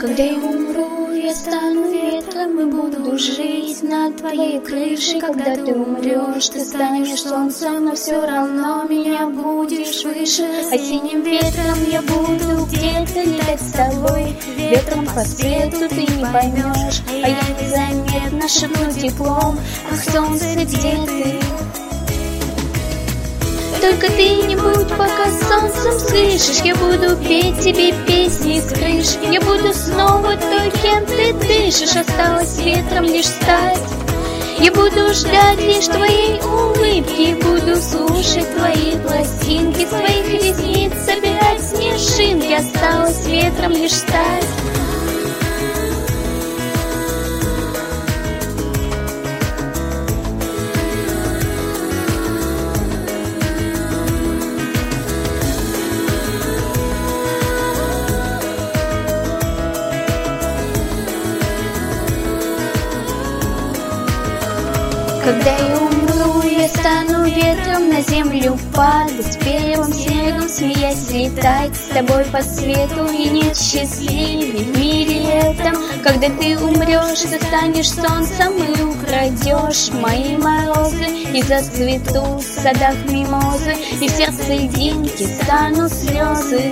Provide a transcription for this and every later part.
Когда я умру, я стану ветром и буду жить над твоей крышей. Когда ты умрешь, ты станешь солнцем, но все равно меня будешь выше. Осенним ветром я буду где-то летать с тобой. Ветром по свету ты не поймешь, а я незаметно шепну теплом: ах, солнце, где ты? Только ты не будь пока солнцем, слышишь? Я буду петь тебе песни с крыш. Я буду снова той, кем ты дышишь. Осталось ветром лишь стать. Я буду ждать лишь твоей улыбки. Буду слушать твои пластинки. С твоих ресниц собирать снежинки. Осталось ветром лишь стать. Когда я умру, я стану ветром, на землю падать, первым снегом смеясь летать с тобой по свету. И нет счастливее в мире этом. Когда ты умрешь, ты станешь солнцем и украдешь мои морозы. И зацветут в садах мимозы, и в сердце льдинки станут слезы.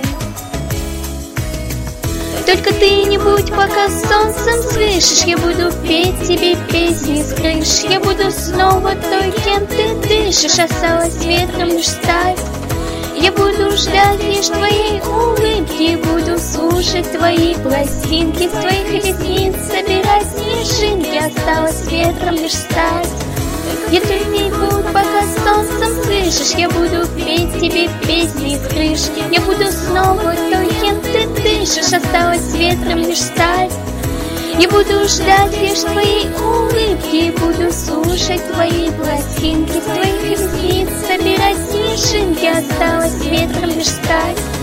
Только ты не будь пока солнцем, слышишь? Я буду петь тебе песни с крыш. Я буду снова той, кем ты дышишь. Осталось ветром лишь стать. Я буду ждать лишь твоей улыбки. Буду слушать твои пластинки. С твоих ресниц собирать снежинки. Осталось ветром лишь стать. Я ты не будь пока солнцем, слышишь? Я буду петь тебе песни с крыш. Я буду снова той, кем ты дышишь. Осталось ветром лишь стать. Я буду ждать лишь твоей улыбки. Буду слушать твои пластинки. С твоих ресниц собирать снежинки. Осталось ветром лишь стать.